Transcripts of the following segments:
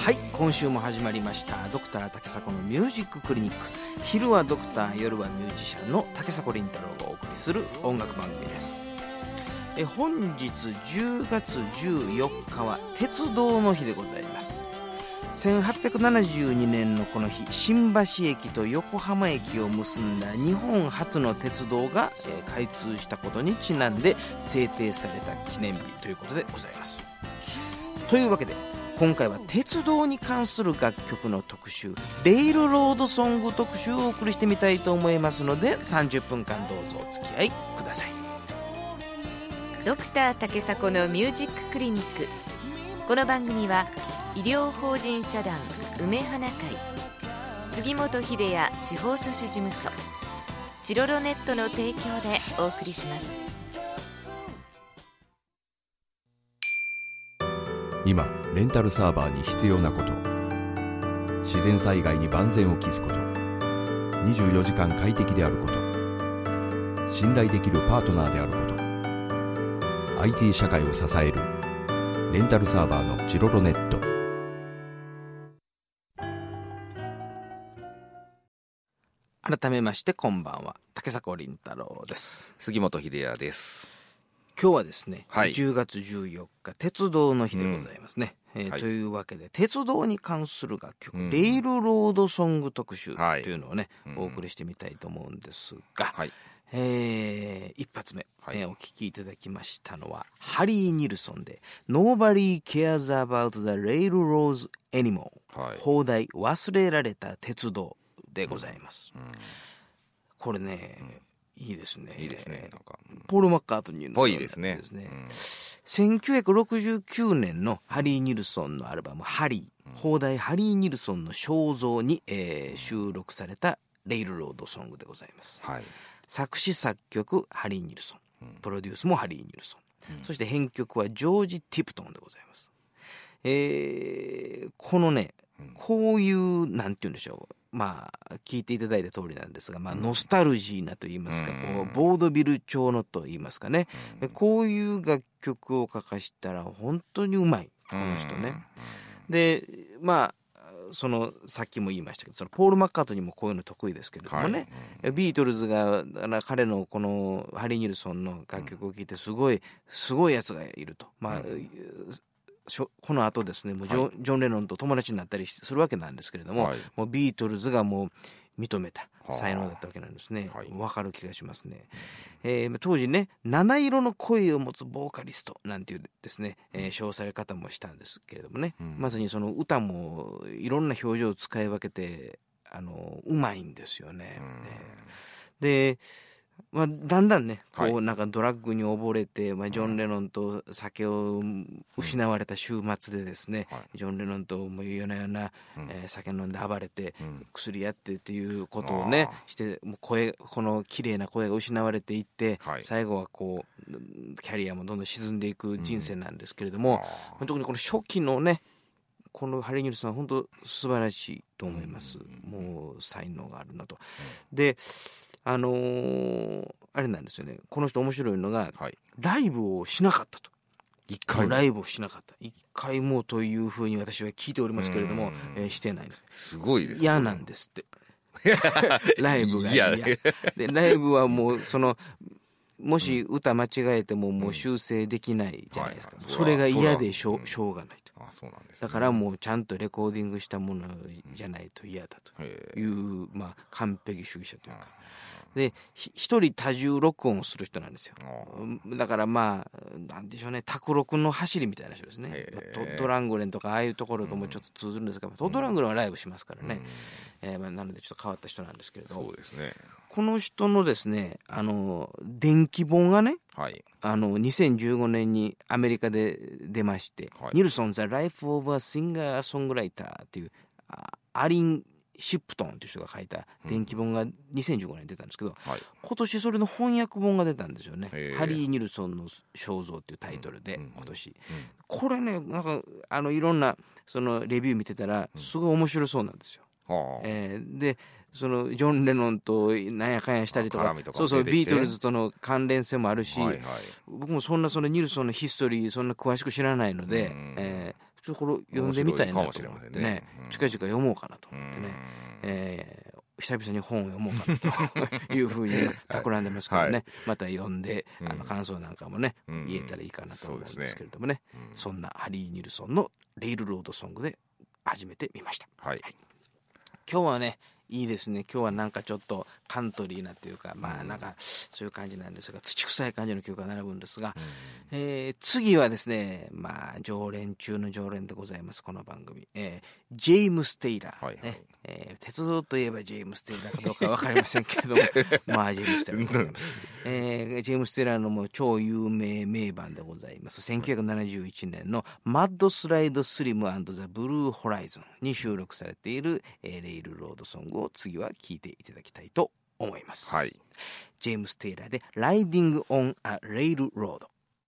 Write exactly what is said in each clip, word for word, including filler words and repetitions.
はい、今週も始まりましたドクター竹迫のミュージッククリニック。昼はドクター、夜はミュージシャンの竹迫倫太郎がお送りする音楽番組です。え本日じゅうがつじゅうよっかは鉄道の日でございます。せんはっぴゃくななじゅうにねんのこの日、新橋駅と横浜駅を結んだ日本初の鉄道が、えー、開通したことにちなんで制定された記念日ということでございます。というわけで今回は鉄道に関する楽曲の特集、レイルロードソング特集をお送りしてみたいと思いますので、さんじゅっぷんかんどうぞお付き合いください。 ドクター竹迫のミュージッククリニック。この番組は医療法人社団梅花会、杉本秀也司法書士事務所、チロロネットの提供でお送りします。 今レンタルサーバーに必要なこと、自然災害に万全を期すこと、にじゅうよじかん快適であること、信頼できるパートナーであること、 アイティー 社会を支えるレンタルサーバーのチロロネット。 改めましてこんばんは、竹迫倫太郎です。 杉本秀也です。 今日はですね、 はい、 じゅうがつじゅうよっか鉄道の日でございますね、うんえーはい、というわけで鉄道に関する楽曲、うん、レイルロードソング特集というのをね、はい、お送りしてみたいと思うんですが、はいえー、一発目、はいえー、お聴きいただきましたのはハリー・ニルソンで Nobody Cares About the Railroads Anymore、はい、放題忘れられた鉄道でございます、うんうん、これね、うんいいですね。 いいですね。なんか、うん、 ポール・マッカートニーのぽいですね。 うん、せんきゅうひゃくろくじゅうきゅうねんのハリー・ニルソンのアルバムハリー、うん、放題ハリー・ニルソンの肖像に、えー、収録されたレイルロードソングでございます、はい、作詞作曲ハリー・ニルソン、うん、プロデュースもハリー・ニルソン、うん、そして編曲はジョージ・ティプトンでございます、えー、このね、うん、こういうなんて言うんでしょう、まあ聞いていただいた通りなんですが、まあ、ノスタルジーなと言いますか、うん、こうボードビル調のと言いますかね、うん、こういう楽曲を書かしたら本当にうまいこの人ね、うん、でまあそのさっきも言いましたけど、そのポール・マッカートニーもこういうの得意ですけれどもね、はい、ビートルズが彼のこのハリー・ニルソンの楽曲を聴いてすごいすごいやつがいると、まあ、うんこの後ですねもうジョ、はい、ジョン・レノンと友達になったりするわけなんですけれども、はい、もうビートルズがもう認めた才能だったわけなんですね、はい、分かる気がしますね、えー、当時ね七色の声を持つボーカリストなんていうですね、えー、称され方もしたんですけれどもね、うん、まさにその歌もいろんな表情を使い分けてあのうまいんですよね、うん、でまあ、だんだんねこうなんかドラッグに溺れて、まあ、ジョン・レノンと酒を失われた週末でですね、うんはい、ジョン・レノンともう夜な夜な、うんえー、酒飲んで暴れて、うん、薬やってっていうことをねしてもう声この綺麗な声が失われていって、はい、最後はこうキャリアもどんどん沈んでいく人生なんですけれども、うん、特にこの初期のねこのハリー・ニルソンは本当素晴らしいと思います、うん、もう才能があるなと、うん、であのー、あれなんですよね、この人面白いのが、はい、ライブをしなかったと。一回ライブをしなかった一回もというふうに私は聞いておりますけれども、えー、してないんです。 すごいですね。 嫌なんですってライブが嫌でライブはもうそのもし歌間違えてももう修正できないじゃないですか、うんはいはい、それが嫌でしょう、しょうがないと。あ、そうなんですね。だからもうちゃんとレコーディングしたものじゃないと嫌だという、まあ、完璧主義者というかで一人多重録音をする人なんですよ。だからまあなんでしょうね、卓録の走りみたいな人ですね。トッド・ラングレンとかああいうところともちょっと通ずるんですが、うん、トッド・ラングレンはライブしますからね、うんえーまあ、なのでちょっと変わった人なんですけれど、 そうですね、 この人のですねあの伝記本がね、はい、あのにせんじゅうごねんにアメリカで出まして、はい、ニルソン・ザ・ライフ・オブ・ア・シンガー・ソングライターっていうアリン・シップトンという人が書いた伝記本がにせんじゅうごねんに出たんですけど、うんはい、今年それの翻訳本が出たんですよね。ハリー・ニルソンの肖像っていうタイトルで、うん、今年、うん、これねなんかあのいろんなそのレビュー見てたらすごい面白そうなんですよ、うんえー、でそのジョン・レノンとなんやかんやしたりとか、とかそうそうビートルズとの関連性もあるし、はいはい、僕もそんなそのニルソンのヒストリーそんな詳しく知らないので、うんえーちょっとこれ読んでみたいなと思ってね、 面白いかもしれませんね、うん、 近々読もうかなと思ってね、えー久々に本を読もうかなというふうに企んでますからね、はい、また読んで、うん、あの感想なんかもね、うん、言えたらいいかなと思うんですけれどもね、うん、そんなハリー・ニルソンのレイルロードソングで始めてみました、はいはい、今日はねいいですね。今日はなんかちょっとカントリーなっていうか、まあなんかそういう感じなんですが、土臭い感じの曲が並ぶんですが、うんえー、次はですね、まあ常連中の常連でございますこの番組、えー、ジェームス・テイラー、はいはいねえー、鉄道といえばジェームス・テイラーかどうか分かりませんけどもまあジェームス・テイラーでございます、えー、ジェームス・テイラーのもう超有名名盤でございますせんきゅうひゃくななじゅういちねんのマッド・スライド・スリム&ザ・ブルー・ホライゾンに収録されている、えー、レイルロードソングを次は聴いていただきたいと思います、はい、ジェームス・テイラーで Riding on a Railroad。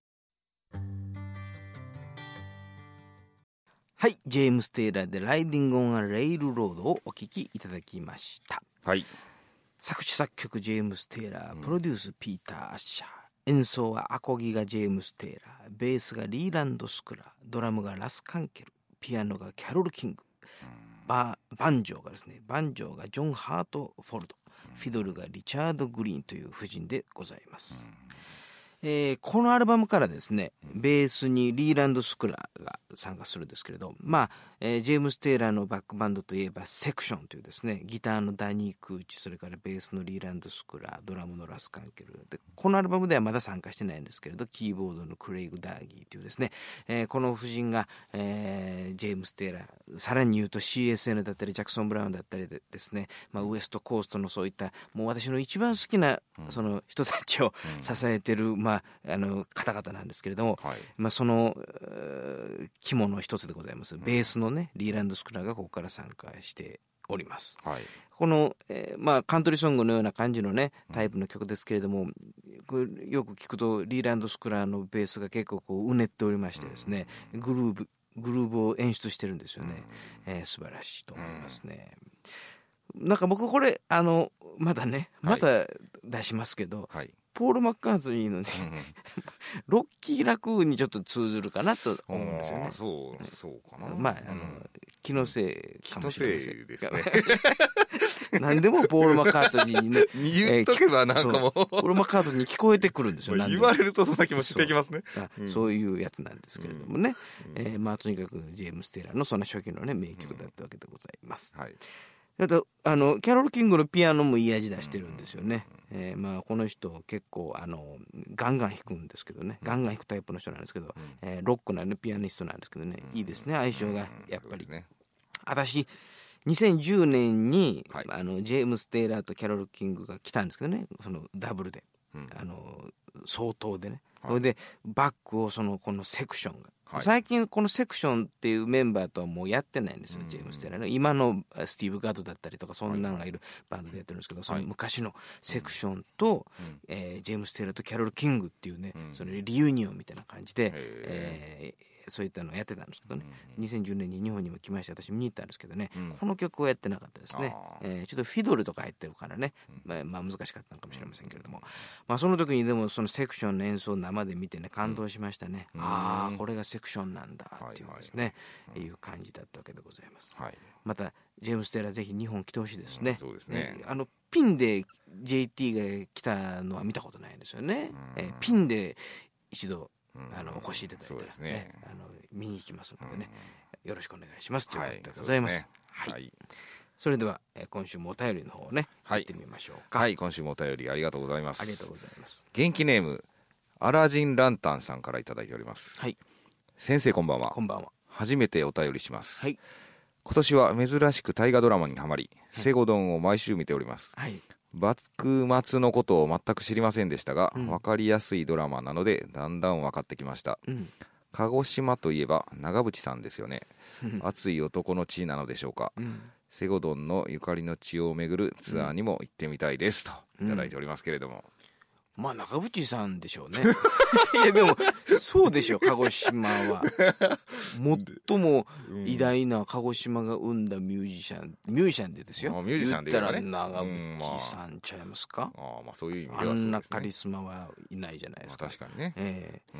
はい、ジェームス・テイラーで Riding on a Railroad をお聴きいただきました、はい、作詞作曲ジェームス・テイラー、プロデュースピーター・アッシャー、演奏はアコギがジェームス・テイラー、ベースがリーランド・スクラー、ドラムがラス・カンケル、ピアノがキャロル・キング、バ, バンジョーがですねバンジョーがジョン・ハートフォルド、フィドルがリチャード・グリーンという夫人でございます、えー、このアルバムからですねベースにリーランド・スクラーが参加するんですけれど、まあ、えー、ジェームス・テイラーのバックバンドといえばセクションというですねギターのダニー・クーチ、それからベースのリーランド・スクラー、ドラムのラス・カンケルで、このアルバムではまだ参加してないんですけれどキーボードのクレイグ・ダーギーというですね、えー、この夫人が、えー、ジェームス・テイラー、さらに言うと シーエスエヌ だったりジャクソン・ブラウンだったりでですね、まあ、ウエストコーストのそういったもう私の一番好きなその人たちを支えてる、まあ、あの方々なんですけれども、はい、まあ、その肝の一つでございますベースのねリーランド・スクラーがここから参加しております、はい、この、えーまあ、カントリーソングのような感じのねタイプの曲ですけれども、うん、これよく聞くとリーランド・スクラーのベースが結構こううねっておりましてですね、うん、グルーブグルーブを演出してるんですよね、うんえー、素晴らしいと思いますね、うん、なんか僕これあのまだねまた出しますけど、はい、ポール・マッカートニーのね、うん、ロッキー・ラクーンにちょっと通ずるかなと思うんですよね。そうそうかな。まああの、うん、気のせいかもしれません。気のせいですね。何でもポール・マッカートニーにね言っとけばなんかもう、 ポール・マッカートニーに聞こえてくるんですよ。 言われるとそんな気もしてきますね。 そう、うん、そういうやつなんですけれどもね。うんえー、まあとにかくジェームス・テイラーのその初期のね名曲だったわけでございます。うん、はい。だとあのキャロル・キングのピアノもいい味出してるんですよね、うんえーまあ、この人結構あのガンガン弾くんですけどね、ガンガン弾くタイプの人なんですけど、うんえー、ロックな、ね、ピアニストなんですけどね、いいですね相性がやっぱり、うんね、私にせんじゅうねんに、はい、あのジェームス・テイラーとキャロル・キングが来たんですけどね、そのダブルで、うん、あの相当でね、はい、それでバックをそのこのセクションがはい、最近このセクションっていうメンバーとはもうやってないんですよ、うん、ジェームス・テイラーの今のスティーブ・ガッドだったりとかそんなのがいるバンドでやってるんですけど、はい、その昔のセクションと、うんえー、ジェームス・テイラーとキャロル・キングっていうね、うん、そのリユニオンみたいな感じで、えーそういったのをやってたんですけどね、うん、にせんじゅうねんに日本にも来まして私見に行ったんですけどね、うん、この曲をやってなかったですね、えー、ちょっとフィドルとか入ってるからね、うんまあ、まあ難しかったのかもしれませんけれども、まあ、その時にでもそのセクションの演奏を生で見てね感動しましたね、うん、ああこれがセクションなんだっていうですね、はいはい、いう感じだったわけでございます、はい、またジェームス・テイラーぜひ日本来てほしいですね、うん、そうですね、えー、あのピンで ジェーティー が来たのは見たことないんですよね、うんえー、ピンで一度あのお越しいただいたら、ねね、あの見に行きますのでね、よろしくお願いしますということでございます。はい、はいはい、それでは、えー、今週もお便りの方をね、はい、行ってみましょうか。 はい、今週もお便りありがとうございます。 ありがとうございます。 元気ネームアラジンランタンさんからいただいております。はい。先生こんばんは。 こんばんは。 初めてお便りします。はい。今年は珍しく大河ドラマにハマり、はい、セゴドンを毎週見ております。はい。幕末のことを全く知りませんでしたが、うん、分かりやすいドラマなのでだんだん分かってきました、うん、鹿児島といえば長渕さんですよね熱い男の地なのでしょうか、うん、セゴドンのゆかりの地を巡るツアーにも行ってみたいですといただいておりますけれども、 まあ中渕さんでしょうねいやでもそうでしょ、鹿児島は最も偉大な鹿児島が生んだミュージシャン、ミュージシャンでですよ、 ミュージシャンで言ったら長渕さんちゃいますか、 うん、まあ、あまあそういう意味ではそうですね、 あんなカリスマはいないじゃないですか、 まあ、確かにね、 えー、 うん、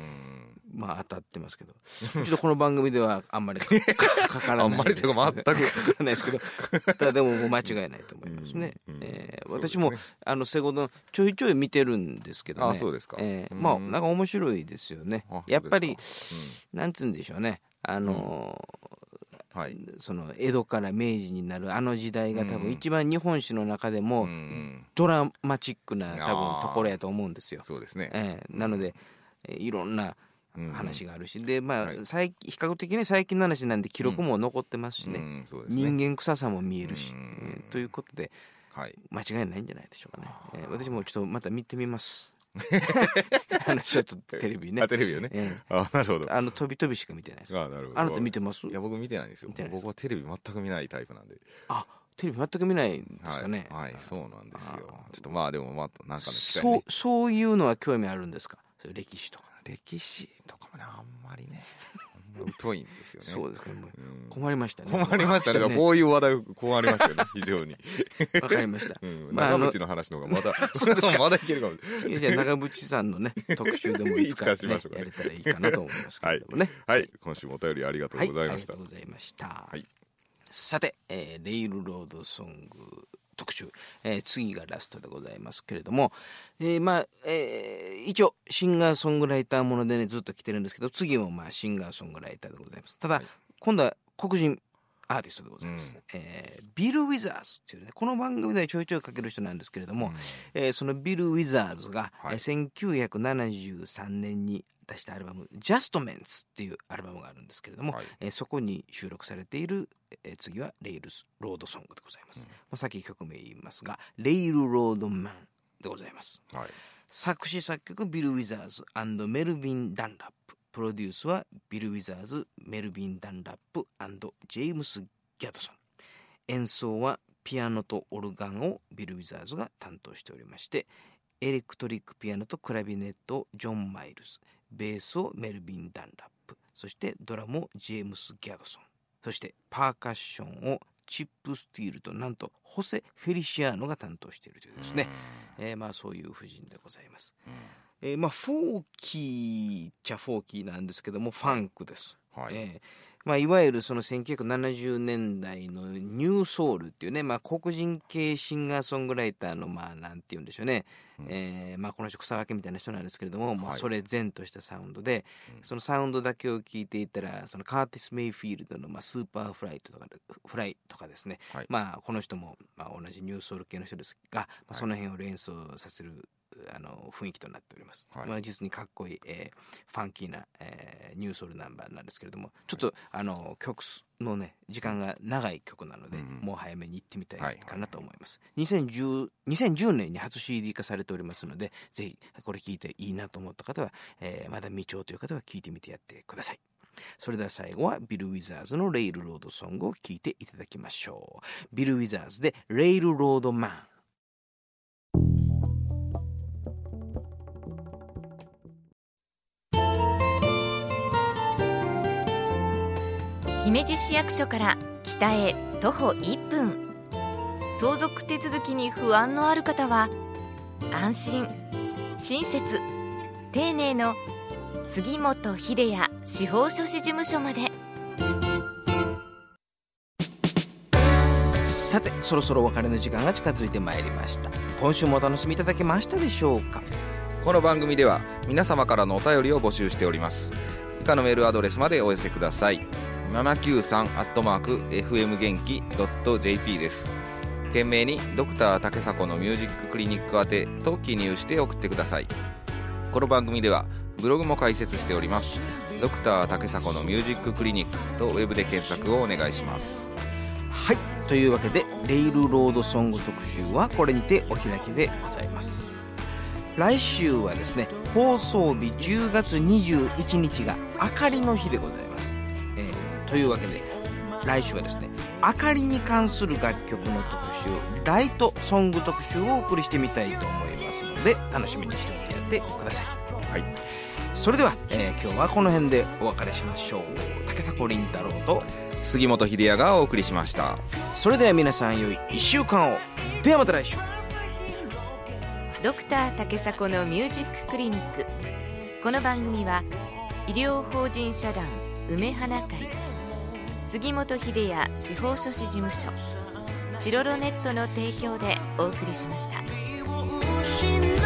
まあ当たってますけどちょっとこの番組ではあんまりかからないですけどあんまりとか全くかからないですけどただでももう間違いないと思いますね、うんうん、えー、私も、ね、あのセゴドンちょいちょい見てるんですけどね、 あ、そうですか、 えー、まあなんか面白いですよね、やっぱり、うん、なんつうんでしょうね、あのーうん、はい、その江戸から明治になるあの時代が多分一番日本史の中でもドラマチックな多分ところやと思うんですよ。 そうですね、 えー、なので、えー、いろんな話があるし、でまあ、はい、最近比較的に最近の話なんで記録も残ってますしね、うんうん、そうですね、人間臭さも見えるし、えー、ということで、はい、間違いないんじゃないでしょうかね、えー、私もちょっとまた見てみますあのちょっとテレビね、 あ、テレビよね、えー、あ、なるほど、 あの飛び飛びしか見てないです。あ、なるほど。あなた見てます？ いや僕見てないんですよ。僕はテレビ全く見ないタイプなんで。 あ、テレビ全く見ないんですかね。 はい、はい、そうなんですよ。ちょっとまあでもまあなんかの機会に、ね、そうそういうのは興味あるんですか？そういう歴史とか。 歴史とかもね、あんまりね疎いんですよね。 そうですか、もう困りましたね。 困りましたね。こういう話題困りましたよね、非常に。 わかりました。 うん、長渕の話の方がまだそうですかまだいけるかもしれない。 じゃあ長渕さんのね特集でもいつか、ね、いつかしましょうかね、やれたらいいかなと思いますけれどもね。 はい、はい、今週もお便りありがとうございました。 はい、ありがとうございました。はい、さて、えー、レイルロードソング特集、えー、次がラストでございますけれども、えー、まあ、えー、一応シンガーソングライターものでねずっと来てるんですけど、次もまあシンガーソングライターでございます。ただ、はい、今度は黒人アーティストでございます、うん、えー、ビル・ウィザーズっていうね、この番組ではちょいちょいかける人なんですけれども、うん、えー、そのビル・ウィザーズが、はい、えー、せんきゅうひゃくななじゅうさんねんに出したアルバムジャストメンツっていうアルバムがあるんですけれども、はい、えー、そこに収録されている、えー、次はレイルロードソングでございます、うん、まあ、さっき曲名言いますがレイルロードマンでございます、はい、作詞作曲ビル・ウィザーズ&メルビン・ダンラップ、プロデュースはビル・ウィザーズ、メルビン・ダンラップ&ジェームス・ギャドソン、演奏はピアノとオルガンをビル・ウィザーズが担当しておりまして、エレクトリックピアノとクラビネットをジョン・マイルズ、ベースをメルビン・ダンラップ、そしてドラムをジェームス・ギャドソン、そしてパーカッションをチップ・スティールとなんとホセ・フェリシアーノが担当しているというですね、えー、まあそういう夫人でございます。えー、まあフォーキーっちゃフォーキーなんですけどもファンクです、はい、えーまあ、いわゆるそのせんきゅうひゃくななじゅうねんだいのニューソウルっていうね、まあ、黒人系シンガーソングライターのまあなんて言うんでしょうね、うん、えーまあ、この人草分けみたいな人なんですけれども、はい、まあ、それ前としたサウンドで、うん、そのサウンドだけを聞いていたらそのカーティス・メイフィールドのまあスーパーフライトとかフライとかですね、はい、まあ、この人もまあ同じニューソウル系の人ですが、まあ、その辺を連想させるあの雰囲気となっております、はい、まあ、実にかっこいい、えー、ファンキーな、えー、ニューソウルナンバーなんですけれども、ちょっと、はい、あの曲のね時間が長い曲なので、うん、もう早めに行ってみたいかなと思います、はい、にせんじゅう、にせんじゅうねんに初 シーディー 化されておりますので、ぜひこれ聞いていいなと思った方は、えー、まだ未聴という方は聞いてみてやってください。それでは最後はビル・ウィザーズのレイルロードソングを聞いていただきましょう。ビル・ウィザーズでレイルロードマン。 姫路市役所から北へ徒歩いっぷん、相続手続きに不安のある方は安心、親切、丁寧の杉本秀也司法書士事務所まで。 さて、そろそろお別れの時間が近づいてまいりました。今週もお楽しみいただけましたでしょうか。 この番組では皆様からのお便りを募集しております。以下のメールアドレスまでお寄せください。ななきゅうさんアットマークエフエム元気ドットジェーピー です。懸命にドクター竹迫のミュージッククリニック宛てと記入して送ってください。この番組ではブログも開設しております。ドクター竹迫のミュージッククリニックとウェブで検索をお願いします。 はい、というわけでレイルロードソング特集はこれにてお開きでございます。来週はですね、放送日じゅうがつにじゅういちにちが明かりの日でございます、えー、というわけで来週はですね、明かりに関する楽曲の特集、ライトソング特集をお送りしてみたいと思います。 ますので楽しみにしておいてやってください。 はい、 それでは、えー、今日はこの辺でお別れしましょう。竹迫倫太郎と杉本秀哉がお送りしました。 それでは皆さん良いいっしゅうかんを。ではまた来週。 ドクター竹迫のミュージッククリニック。この番組は医療法人社団梅花会、杉本秀哉司法書士事務所、チロロネットの提供でお送りしました。